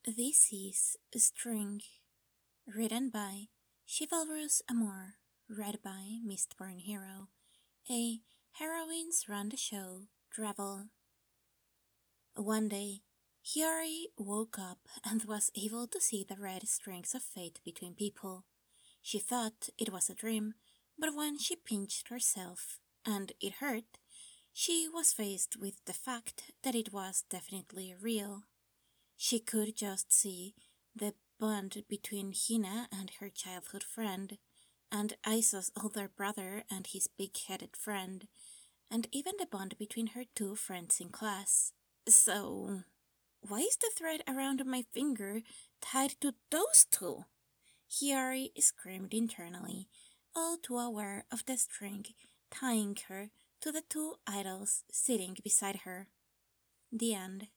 This is String, written by Chivalrous Amour, read by Mistborn Hero, a Heroines Run the Show travel. One day, Hiyari woke up and was able to see the red strings of fate between people. She thought it was a dream, but when she pinched herself, and it hurt, she was faced with the fact that it was definitely real. She could just see the bond between Hina and her childhood friend, and Aisa's older brother and his big-headed friend, and even the bond between her two friends in class. So, why is the thread around my finger tied to those two? Hiyari screamed internally, all too aware of the string tying her to the two idols sitting beside her. The end.